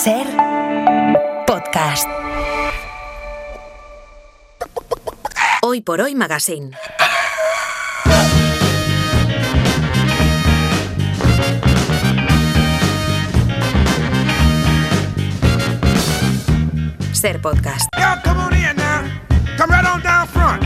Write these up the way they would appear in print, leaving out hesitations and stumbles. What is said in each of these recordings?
Ser podcast. Hoy por hoy Magazine. Ser podcast. Yo, come on in now. Come right on down front.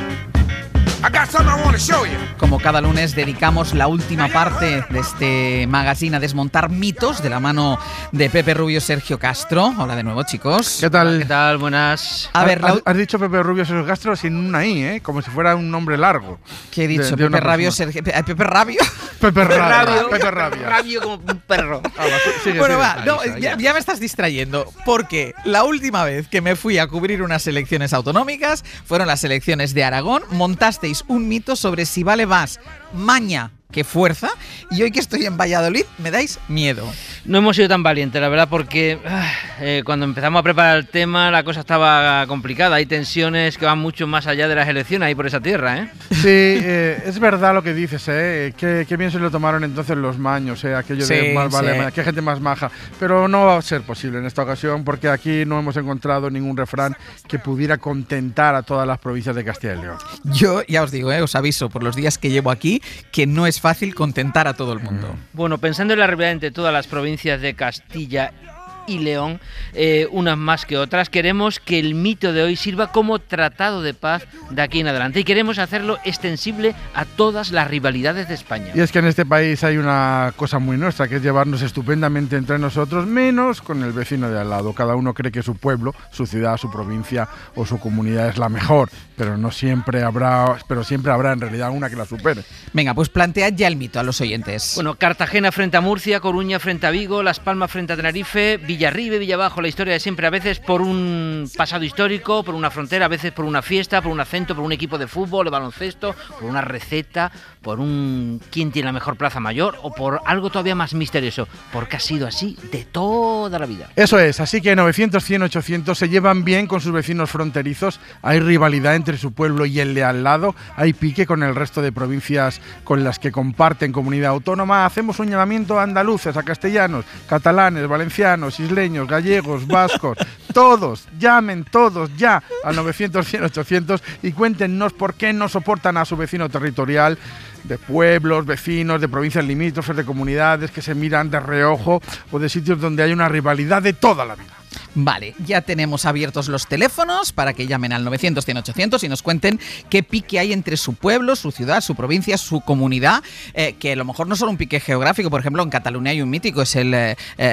I got something I want to show you. Como cada lunes dedicamos la última parte de este magazine a desmontar mitos de la mano de Pepe Rubio, Sergio Castro. Hola de nuevo, chicos. ¿Qué tal? ¿Qué tal? Buenas. A ver, Has dicho Pepe Rubio, Sergio Castro sin una I, ¿eh? Como si fuera un nombre largo. ¿Qué he dicho? de una Pepe Rabio, persona. Sergio... Pepe Rabio. Pepe Rabio. Pepe Rabio. Rabio como un perro. Bueno, va, no, ya me estás distrayendo, porque la última vez que me fui a cubrir unas elecciones autonómicas fueron las elecciones de Aragón. Montasteis un mito sobre si vale más maña que fuerza, y hoy que estoy en Valladolid me dais miedo. No hemos sido tan valientes, la verdad, porque cuando empezamos a preparar el tema la cosa estaba complicada. Hay tensiones que van mucho más allá de las elecciones ahí por esa tierra, ¿eh? Sí, es verdad lo que dices, ¿eh? Qué bien se lo tomaron entonces los maños, ¿eh? Aquello Sí, de más vale, sí. maña, qué gente más maja. Pero no va a ser posible en esta ocasión, porque aquí no hemos encontrado ningún refrán que pudiera contentar a todas las provincias de Castilla y León. Yo ya os digo, os aviso por los días que llevo aquí, que no es fácil contentar a todo el mundo. Bueno, pensando en la rivalidad entre todas las provincias de Castilla y León, unas más que otras, queremos que el mito de hoy sirva como tratado de paz de aquí en adelante y queremos hacerlo extensible a todas las rivalidades de España. Y es que en este país hay una cosa muy nuestra, que es llevarnos estupendamente entre nosotros, menos con el vecino de al lado. Cada uno cree que su pueblo, su ciudad, su provincia o su comunidad es la mejor, pero siempre habrá en realidad una que la supere. Venga, pues plantead ya el mito a los oyentes. Bueno, Cartagena frente a Murcia, Coruña frente a Vigo, Las Palmas frente a Tenerife, Villarribe, Villabajo, la historia de siempre, a veces por un pasado histórico, por una frontera, a veces por una fiesta, por un acento, por un equipo de fútbol, de baloncesto, por una receta, por un quién tiene la mejor plaza mayor o por algo todavía más misterioso, porque ha sido así de toda la vida. Eso es, así que 900, 100, 800 se llevan bien con sus vecinos fronterizos, hay rivalidad entre su pueblo y el de al lado, hay pique con el resto de provincias con las que comparten comunidad autónoma. Hacemos un llamamiento a andaluces, a castellanos, catalanes, valencianos, isleños, gallegos, vascos, todos, llamen todos ya al 900, 100, 800 y cuéntenos por qué no soportan a su vecino territorial, de pueblos, vecinos, de provincias limítrofes, de comunidades que se miran de reojo o de sitios donde hay una rivalidad de toda la vida. Vale, ya tenemos abiertos los teléfonos para que llamen al 900 100 800 y nos cuenten qué pique hay entre su pueblo, su ciudad, su provincia, su comunidad, que a lo mejor no solo un pique geográfico. Por ejemplo, en Cataluña hay un mítico, es el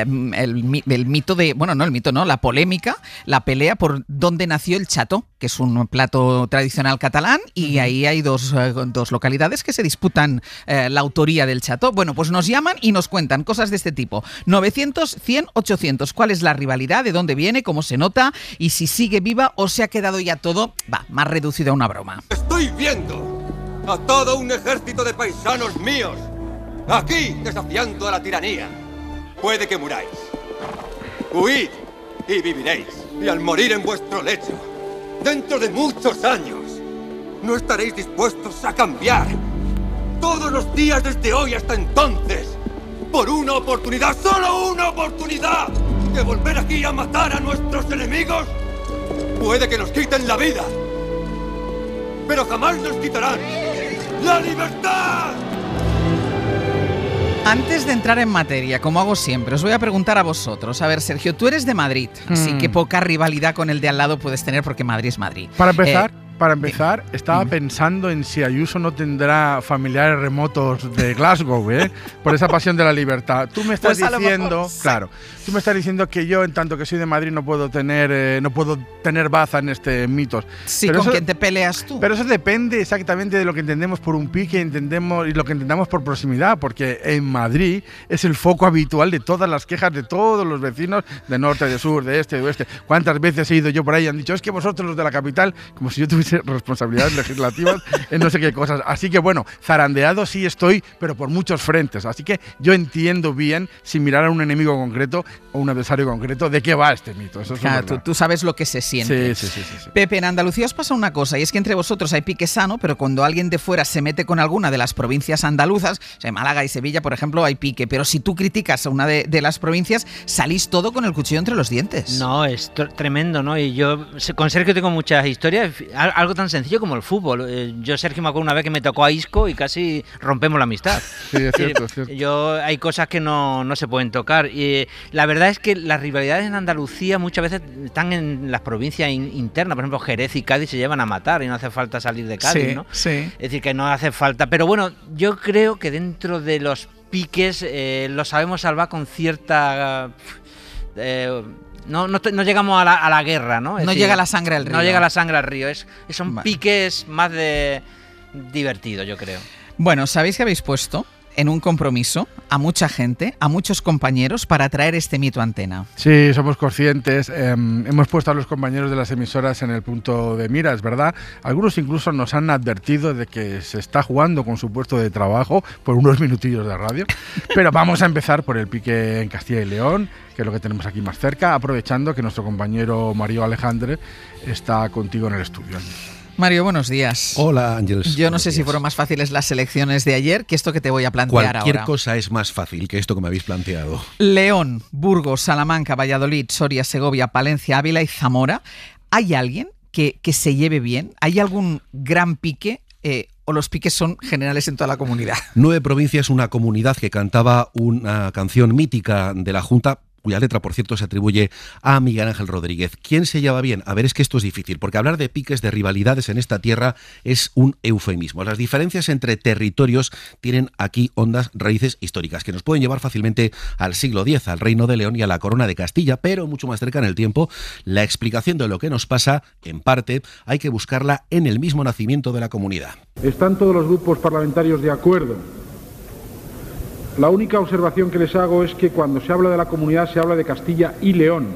mito de, bueno, no el mito, no, la polémica, la pelea por dónde nació el cható, que es un plato tradicional catalán, y ahí hay dos localidades que se disputan la autoría del cható. Bueno, pues nos llaman y nos cuentan cosas de este tipo. 900 100 800, ¿cuál es la rivalidad? ¿De dónde viene? ¿Cómo se nota? Y si sigue viva o se ha quedado ya todo, más reducido a una broma. Estoy viendo a todo un ejército de paisanos míos aquí desafiando a la tiranía. Puede que muráis. Huid y viviréis. Y al morir en vuestro lecho, dentro de muchos años, no estaréis dispuestos a cambiar. Todos los días desde hoy hasta entonces, por una oportunidad, solo una oportunidad, de volver aquí a matar a nuestros enemigos. Puede que nos quiten la vida, pero jamás nos quitarán la libertad. Antes de entrar en materia, como hago siempre, os voy a preguntar a vosotros. A ver, Sergio, tú eres de Madrid, así que poca rivalidad con el de al lado puedes tener porque Madrid es Madrid. Para empezar, estaba pensando en si Ayuso no tendrá familiares remotos de Glasgow, por esa pasión de la libertad. Tú me estás Pues diciendo, claro, tú me estás diciendo que yo, en tanto que soy de Madrid, no puedo tener baza en este mitos. Sí, pero ¿con eso, quién te peleas tú? Pero eso depende exactamente de lo que entendemos por un pique y lo que entendamos por proximidad, porque en Madrid es el foco habitual de todas las quejas de todos los vecinos de norte, de sur, de este, de oeste. ¿Cuántas veces he ido yo por ahí y han dicho, es que vosotros los de la capital, como si yo tuviese responsabilidades legislativas en no sé qué cosas. Así que bueno, zarandeado sí estoy, pero por muchos frentes. Así que yo entiendo bien, sin mirar a un enemigo concreto o un adversario concreto, de qué va este mito. Eso es Claro, tú sabes lo que se siente. Sí. Pepe, en Andalucía os pasa una cosa, y es que entre vosotros hay pique sano, pero cuando alguien de fuera se mete con alguna de las provincias andaluzas, o sea, en Málaga y Sevilla, por ejemplo, hay pique, pero si tú criticas a una de las provincias, salís todo con el cuchillo entre los dientes. No, es tremendo, ¿no? Y yo con Sergio tengo muchas historias, algo tan sencillo como el fútbol. Yo, Sergio, me acuerdo una vez que me tocó a Isco y casi rompemos la amistad. Sí, es cierto, es cierto. Hay cosas que no se pueden tocar. Y la verdad es que las rivalidades en Andalucía muchas veces están en las provincias internas. Por ejemplo, Jerez y Cádiz se llevan a matar y no hace falta salir de Cádiz, ¿no? Sí. Es decir, que no hace falta. Pero bueno, yo creo que dentro de los piques lo sabemos salvar con cierta... No llegamos a la guerra, ¿no? No llega la sangre al río. No llega la sangre al río. Son Vale. piques más de divertidos, yo creo. Bueno, ¿sabéis que habéis puesto en un compromiso a mucha gente, a muchos compañeros, para traer este mito a antena? Sí, somos conscientes. Hemos puesto a los compañeros de las emisoras en el punto de mira, es verdad. Algunos incluso nos han advertido de que se está jugando con su puesto de trabajo por unos minutillos de radio. Pero vamos a empezar por el pique en Castilla y León, que es lo que tenemos aquí más cerca, aprovechando que nuestro compañero Mario Alejandre está contigo en el estudio. Mario, buenos días. Hola, Ángeles. Yo no sé si fueron más fáciles las elecciones de ayer que esto que te voy a plantear Cualquier ahora. cosa es más fácil que esto que me habéis planteado. León, Burgos, Salamanca, Valladolid, Soria, Segovia, Palencia, Ávila y Zamora. ¿Hay alguien que se lleve bien? ¿Hay algún gran pique? ¿O los piques son generales en toda la comunidad? 9 provincias, una comunidad que cantaba una canción mítica de la Junta, cuya letra, por cierto, se atribuye a Miguel Ángel Rodríguez. ¿Quién se lleva bien? A ver, es que esto es difícil, porque hablar de piques, de rivalidades en esta tierra es un eufemismo. Las diferencias entre territorios tienen aquí hondas raíces históricas, que nos pueden llevar fácilmente al siglo X, al Reino de León y a la Corona de Castilla, pero mucho más cerca en el tiempo. La explicación de lo que nos pasa, en parte, hay que buscarla en el mismo nacimiento de la comunidad. ¿Están todos los grupos parlamentarios de acuerdo? La única observación que les hago es que cuando se habla de la comunidad se habla de Castilla y León.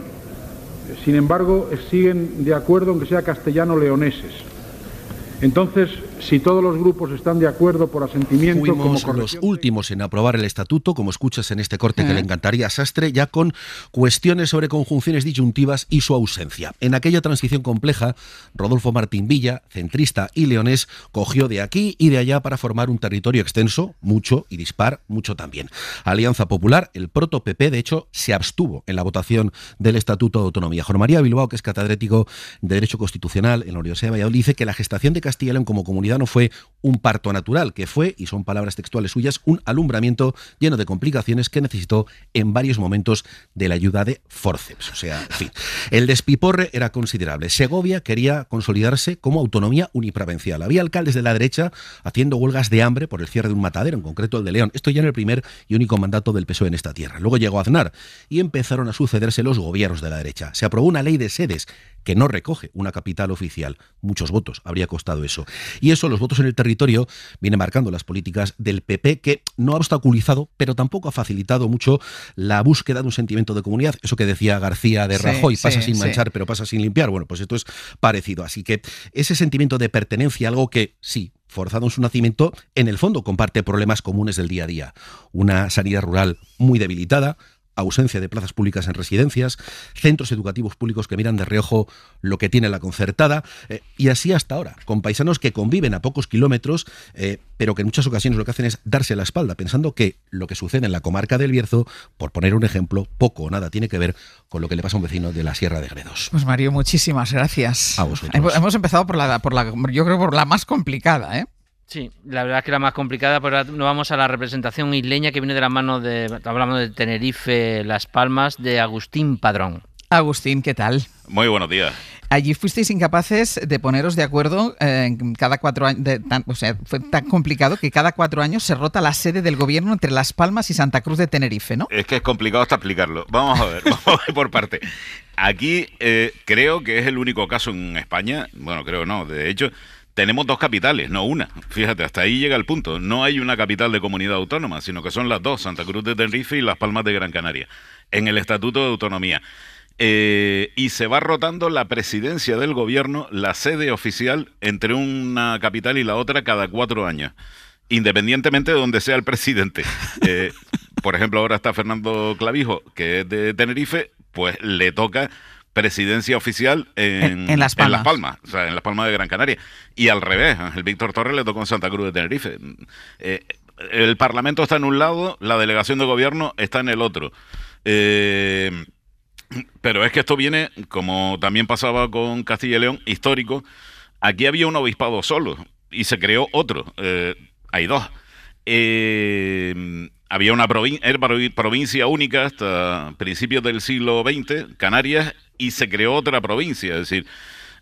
Sin embargo, siguen de acuerdo en que sea castellano-leoneses. Entonces, si todos los grupos están de acuerdo por asentimiento... Fuimos como los últimos en aprobar el estatuto, como escuchas en este corte que le encantaría a Sastre, ya con cuestiones sobre conjunciones disyuntivas y su ausencia. En aquella transición compleja, Rodolfo Martín Villa, centrista y leonés, cogió de aquí y de allá para formar un territorio extenso, mucho, y dispar, mucho también. Alianza Popular, el proto-PP, de hecho, se abstuvo en la votación del Estatuto de Autonomía. Jorge María Bilbao, que es catedrático de Derecho Constitucional en la Universidad de Valladolid, dice que la gestación de Castilla y León como comunidad no fue un parto natural, que fue, y son palabras textuales suyas, un alumbramiento lleno de complicaciones que necesitó en varios momentos de la ayuda de forceps. O sea, en fin, el despiporre era considerable. Segovia quería consolidarse como autonomía uniprovincial. Había alcaldes de la derecha haciendo huelgas de hambre por el cierre de un matadero, en concreto el de León. Esto ya en el primer y único mandato del PSOE en esta tierra. Luego llegó Aznar y empezaron a sucederse los gobiernos de la derecha. Se aprobó una ley de sedes que no recoge una capital oficial. Muchos votos habría costado eso. Y eso, los votos en el territorio, viene marcando las políticas del PP, que no ha obstaculizado, pero tampoco ha facilitado mucho la búsqueda de un sentimiento de comunidad. Eso que decía García de Rajoy, pasa sin manchar, pero pasa sin limpiar. Bueno, pues esto es parecido. Así que ese sentimiento de pertenencia, algo que sí, forzado en su nacimiento, en el fondo comparte problemas comunes del día a día. Una sanidad rural muy debilitada, ausencia de plazas públicas en residencias, centros educativos públicos que miran de reojo lo que tiene la concertada, y así hasta ahora, con paisanos que conviven a pocos kilómetros, pero que en muchas ocasiones lo que hacen es darse la espalda, pensando que lo que sucede en la comarca del Bierzo, por poner un ejemplo, poco o nada tiene que ver con lo que le pasa a un vecino de la Sierra de Gredos. Pues Mario, muchísimas gracias. A vosotros. Hemos empezado yo creo por la más complicada, ¿eh? Sí, la verdad es que la más complicada, pero ahora nos vamos a la representación isleña que viene de la mano de, hablamos de Tenerife, Las Palmas, de Agustín Padrón. Agustín, ¿qué tal? Muy buenos días. Allí fuisteis incapaces de poneros de acuerdo cada 4 años, o sea, fue tan complicado que cada 4 años se rota la sede del gobierno entre Las Palmas y Santa Cruz de Tenerife, ¿no? Es que es complicado hasta explicarlo. Vamos a ver por parte. Aquí creo que es el único caso en España, bueno, creo no, de hecho... Tenemos 2 capitales, no una. Fíjate, hasta ahí llega el punto. No hay una capital de comunidad autónoma, sino que son las 2, Santa Cruz de Tenerife y Las Palmas de Gran Canaria, en el Estatuto de Autonomía. y se va rotando la presidencia del gobierno, la sede oficial, entre una capital y la otra cada 4 años, independientemente de donde sea el presidente. Por ejemplo, ahora está Fernando Clavijo, que es de Tenerife, pues le toca presidencia oficial en Las Palmas. O sea, en Las Palmas de Gran Canaria. Y al revés, el Víctor Torres le tocó en Santa Cruz de Tenerife. El Parlamento está en un lado, la delegación de gobierno está en el otro. Pero es que esto viene, como también pasaba con Castilla y León, histórico. Aquí había un obispado solo y se creó otro. Hay dos. Había una provincia única hasta principios del siglo XX, Canarias, y se creó otra provincia. Es decir,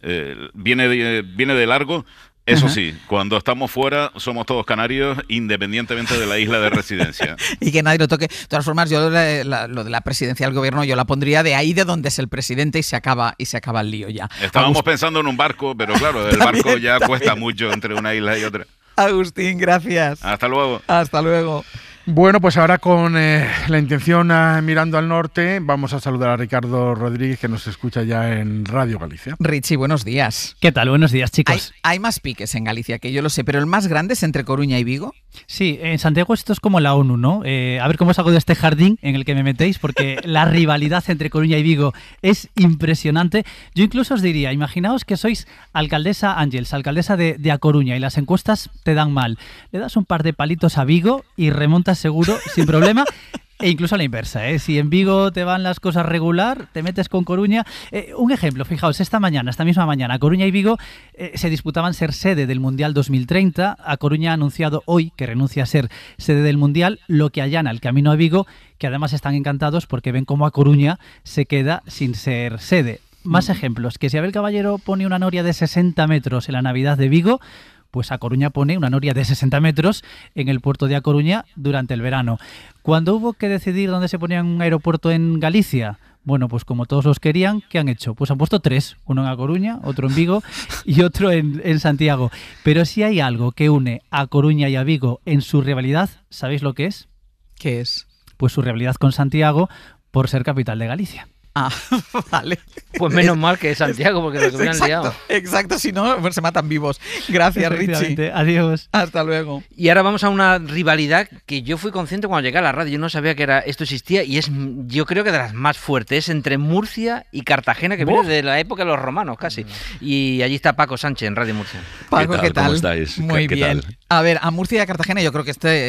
viene de largo. Eso sí, cuando estamos fuera somos todos canarios independientemente de la isla de residencia. Y que nadie lo toque. De todas formas, yo lo de la presidencia del gobierno yo la pondría de ahí de donde es el presidente y se acaba el lío ya. Estábamos pensando en un barco, pero claro, el barco ya cuesta mucho entre una isla y otra. Agustín, gracias. Hasta luego. Hasta luego. Bueno, pues ahora con la intención mirando al norte, vamos a saludar a Ricardo Rodríguez, que nos escucha ya en Radio Galicia. Richie, buenos días. ¿Qué tal? Buenos días, chicos. Hay más piques en Galicia, que yo lo sé, pero el más grande es entre Coruña y Vigo. Sí, en Santiago esto es como la ONU, ¿no? A ver cómo salgo de este jardín en el que me metéis, porque la rivalidad entre Coruña y Vigo es impresionante. Yo incluso os diría, imaginaos que sois alcaldesa Ángels, alcaldesa de A Coruña, y las encuestas te dan mal. Le das un par de palitos a Vigo y remontas seguro, sin problema. E incluso a la inversa, ¿eh? Si en Vigo te van las cosas regular, te metes con Coruña. Un ejemplo, fijaos, esta misma mañana, Coruña y Vigo se disputaban ser sede del Mundial 2030. A Coruña ha anunciado hoy que renuncia a ser sede del Mundial, lo que allana el camino a Vigo, que además están encantados porque ven cómo A Coruña se queda sin ser sede. Más ejemplos, que si Abel Caballero pone una noria de 60 metros en la Navidad de Vigo, pues A Coruña pone una noria de 60 metros en el puerto de A Coruña durante el verano. Cuando hubo que decidir dónde se ponía un aeropuerto en Galicia, bueno, pues como todos los querían, ¿qué han hecho? Pues han puesto 3, uno en A Coruña, otro en Vigo y otro en Santiago. Pero si hay algo que une a Coruña y a Vigo en su rivalidad, ¿sabéis lo que es? ¿Qué es? Pues su rivalidad con Santiago por ser capital de Galicia. Ah, vale. Pues menos mal que es Santiago, porque lo que hubieran liado. Exacto, si no, pues se matan vivos. Gracias, Richie. Adiós. Hasta luego. Y ahora vamos a una rivalidad que yo fui consciente cuando llegué a la radio. Yo no sabía que esto existía y es, yo creo que de las más fuertes. Es entre Murcia y Cartagena, que viene de la época de los romanos casi. Y allí está Paco Sánchez en Radio Murcia. Paco, ¿qué tal? ¿Cómo estáis? Muy ¿Qué bien. tal? A ver, a Murcia y a Cartagena yo creo que esto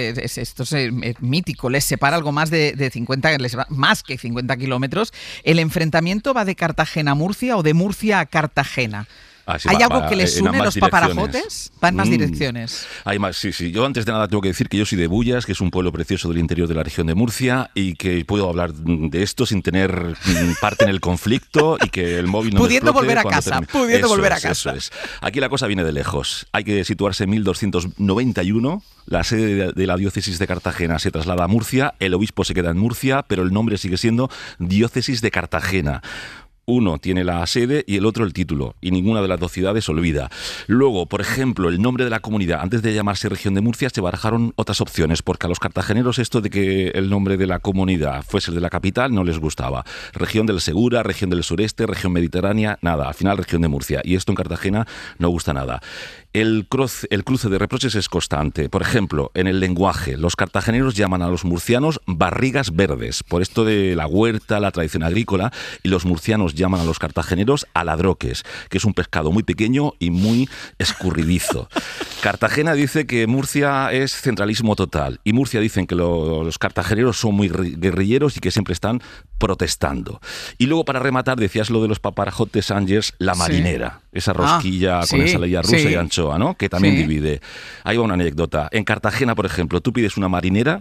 es mítico. Les separa algo más de 50, más que 50 kilómetros. El enfrentamiento va de Cartagena a Murcia o de Murcia a Cartagena. Sí, ¿Hay algo que les une los paparajotes? Va en más direcciones. Hay más, sí. Yo antes de nada tengo que decir que yo soy de Bullas, que es un pueblo precioso del interior de la región de Murcia, y que puedo hablar de esto sin tener parte en el conflicto y que el móvil no pudiendo me volver a casa, pudiendo volver a casa. Eso es. Aquí la cosa viene de lejos. Hay que situarse en 1291. La sede de la diócesis de Cartagena se traslada a Murcia, el obispo se queda en Murcia, pero el nombre sigue siendo Diócesis de Cartagena. Uno tiene la sede y el otro el título, y ninguna de las dos ciudades olvida. Luego, por ejemplo, el nombre de la comunidad, antes de llamarse Región de Murcia, se barajaron otras opciones, porque a los cartageneros esto de que el nombre de la comunidad fuese el de la capital no les gustaba. Región del Segura, Región del Sureste, Región Mediterránea, nada, al final Región de Murcia. Y esto en Cartagena no gusta nada. El cruce de reproches es constante. Por ejemplo, en el lenguaje, los cartageneros llaman a los murcianos barrigas verdes, por esto de la huerta, la tradición agrícola, y los murcianos llaman a los cartageneros aladroques, que es un pescado muy pequeño y muy escurridizo. Cartagena dice que Murcia es centralismo total, y Murcia dicen que los cartageneros son muy guerrilleros y que siempre están protestando. Y luego, para rematar, decías lo de los paparajotes Ángels, la marinera, esa rosquilla con ensalada rusa y anchoa, ¿no? Que también divide. Ahí va una anécdota. En Cartagena, por ejemplo, tú pides una marinera,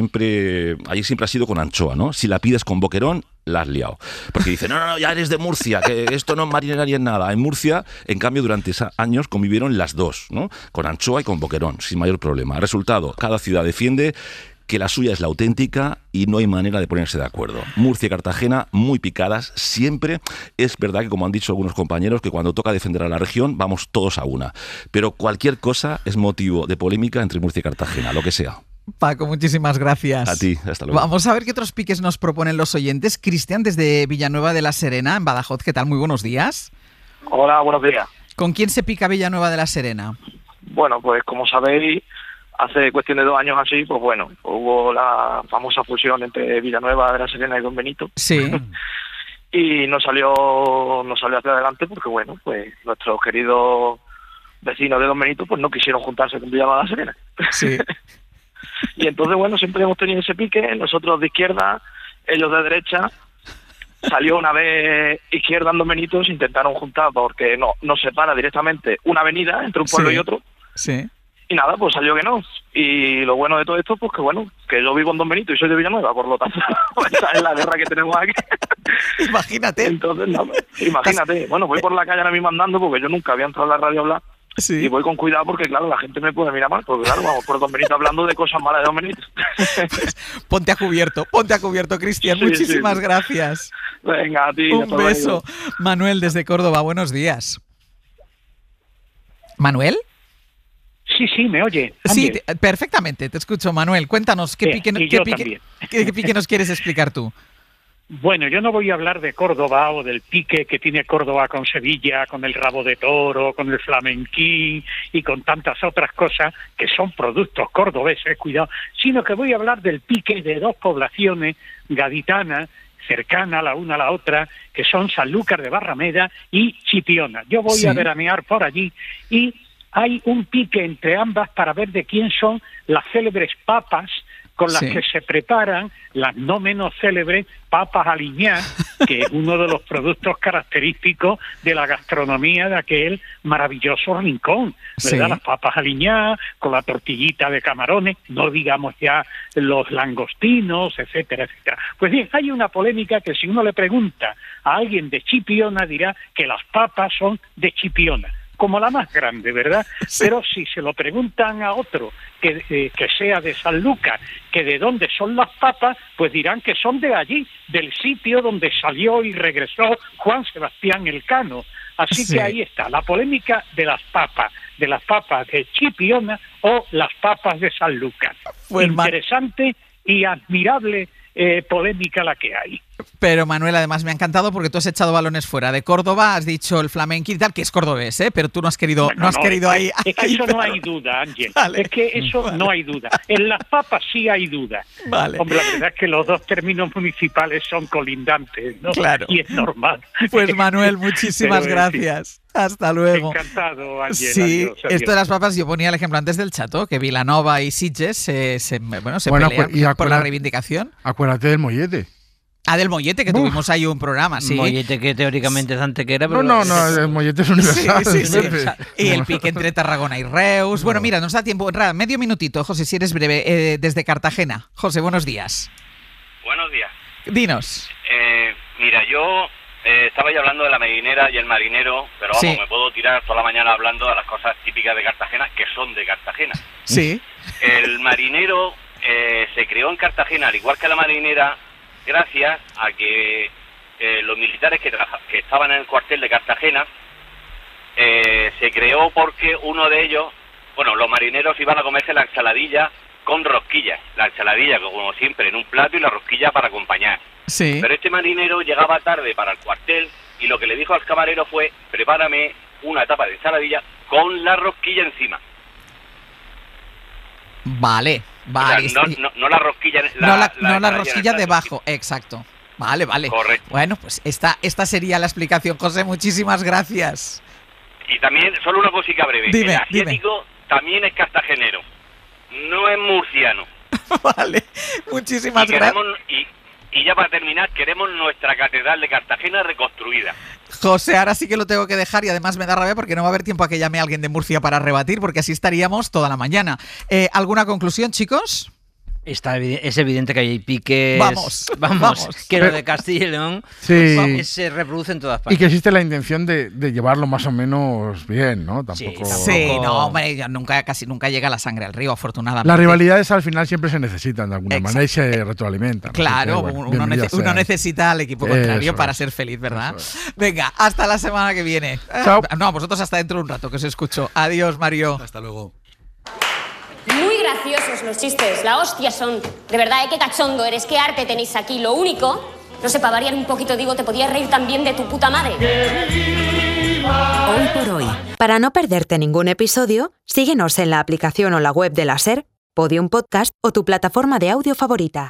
allí siempre ha sido con anchoa, ¿no? Si la pides con boquerón, la has liado. Porque dicen, no, ya eres de Murcia, que esto no es marinera ni es nada. En Murcia, en cambio, durante años convivieron las dos, ¿no? Con anchoa y con boquerón, sin mayor problema. Resultado, cada ciudad defiende que la suya es la auténtica y no hay manera de ponerse de acuerdo. Murcia y Cartagena, muy picadas, siempre. Es verdad que, como han dicho algunos compañeros, que cuando toca defender a la región, vamos todos a una. Pero cualquier cosa es motivo de polémica entre Murcia y Cartagena, lo que sea. Paco, muchísimas gracias. A ti, hasta luego. Vamos a ver qué otros piques nos proponen los oyentes. Cristian, desde Villanueva de la Serena, en Badajoz, ¿qué tal? Muy buenos días. Hola, buenos días. ¿Con quién se pica Villanueva de la Serena? Bueno, pues como sabéis, hace cuestión de 2 años así, pues bueno, hubo la famosa fusión entre Villanueva de la Serena y Don Benito. Sí. Y no salió hacia adelante porque, bueno, pues nuestros queridos vecinos de Don Benito pues no quisieron juntarse con Villanueva de la Serena. Sí. Y entonces, bueno, siempre hemos tenido ese pique, nosotros de izquierda, ellos de derecha. Salió una vez izquierda en Don Benito, se intentaron juntar porque nos separa directamente una avenida entre un pueblo y otro. Sí. Y nada, pues salió que no. Y lo bueno de todo esto, pues que bueno, que yo vivo en Don Benito y soy de Villanueva, por lo tanto, esa es la guerra que tenemos aquí. Imagínate. Entonces, no, imagínate. Bueno, voy por la calle ahora mismo andando porque yo nunca había entrado a la radio a hablar. Sí. Y voy con cuidado porque, claro, la gente me puede mirar mal, porque, claro, vamos por Don Benito hablando de cosas malas de Don Benito. Ponte a cubierto, Cristian. Sí, Muchísimas sí. gracias. Venga, a ti. Un hasta beso. luego. Manuel, desde Córdoba, buenos días. ¿Manuel? Sí, me oye. Sí, perfectamente, te escucho, Manuel. Cuéntanos, ¿qué pique nos quieres explicar tú? Bueno, yo no voy a hablar de Córdoba o del pique que tiene Córdoba con Sevilla, con el rabo de toro, con el flamenquín y con tantas otras cosas que son productos cordobeses, cuidado, sino que voy a hablar del pique de 2 poblaciones gaditanas cercanas la una a la otra, que son Sanlúcar de Barrameda y Chipiona. Yo voy a veranear por allí y hay un pique entre ambas para ver de quién son las célebres papas con las que se preparan las no menos célebres papas aliñadas, que es uno de los productos característicos de la gastronomía de aquel maravilloso rincón, ¿verdad? Sí. Las papas aliñadas con la tortillita de camarones, no digamos ya los langostinos, etcétera, etcétera. Pues bien, hay una polémica que si uno le pregunta a alguien de Chipiona dirá que las papas son de Chipiona, como la más grande, ¿verdad? Sí. Pero si se lo preguntan a otro que sea de Sanlúcar, que de dónde son las papas, pues dirán que son de allí, del sitio donde salió y regresó Juan Sebastián Elcano. Así que ahí está, la polémica de las papas de Chipiona o las papas de Sanlúcar. Pues interesante y admirable polémica la que hay. Pero Manuel, además me ha encantado porque tú has echado balones fuera de Córdoba, has dicho el flamenquín y tal, que es cordobés, pero tú no has querido, ahí. Es que eso no hay duda, Ángel. Vale. Es que eso no hay duda. En las papas sí hay duda. Vale. Hombre, la verdad es que los 2 términos municipales son colindantes, ¿no? Claro. Y es normal. Pues Manuel, muchísimas gracias. Hasta luego. Encantado, Ángel. Sí, adiós. Esto de las papas, yo ponía el ejemplo antes del Chato, que Vilanova y Sitges se pelean por la reivindicación. Acuérdate del mollete. Ah, del mollete, que tuvimos ahí un programa, sí. Mollete que teóricamente es Antequera, pero... No, el mollete es universal. Sí. Y el pique entre Tarragona y Reus. Bueno, mira, nos da tiempo, medio minutito, José, si eres breve, desde Cartagena. José, buenos días. Buenos días. Dinos. Mira, yo estaba ya hablando de la marinera y el marinero, pero vamos, me puedo tirar toda la mañana hablando de las cosas típicas de Cartagena, que son de Cartagena. Sí. El marinero se creó en Cartagena, al igual que la marinera, gracias a que los militares que estaban en el cuartel de Cartagena se creó porque uno de ellos, los marineros iban a comerse la ensaladilla con rosquillas. La ensaladilla, como siempre, en un plato y la rosquilla para acompañar. Sí. Pero este marinero llegaba tarde para el cuartel y lo que le dijo al camarero fue: prepárame una tapa de ensaladilla con la rosquilla encima. Vale. O sea, no la rosquilla, la rosquilla debajo, exacto. Vale. Correcto. Bueno, pues esta sería la explicación, José. Muchísimas gracias. Y también, solo una cosita breve. Dime, el asiático también es cartagenero, no es murciano. Vale, muchísimas gracias. Y ya para terminar, queremos nuestra catedral de Cartagena reconstruida. José, ahora sí que lo tengo que dejar y además me da rabia porque no va a haber tiempo a que llame a alguien de Murcia para rebatir, porque así estaríamos toda la mañana. ¿Alguna conclusión, chicos? Es evidente que hay piques. Vamos. Que lo de Castilla y León se reproduce en todas partes. Y que existe la intención de llevarlo más o menos bien, ¿no? Tampoco. Sí, no, hombre, casi nunca llega la sangre al río, afortunadamente. Las rivalidades al final siempre se necesitan de alguna manera y se retroalimentan. Claro, uno necesita al equipo contrario para ser feliz, ¿verdad? Venga, hasta la semana que viene. Chao. No, vosotros hasta dentro de un rato que os escucho. Adiós, Mario. Hasta luego. Muy graciosos los chistes, la hostia son. De verdad, qué cachondo eres, qué arte tenéis aquí. Lo único, no sé, para variar un poquito, digo, te podías reír también de tu puta madre. Hoy por hoy. Para no perderte ningún episodio, síguenos en la aplicación o la web de la SER, Podium Podcast o tu plataforma de audio favorita.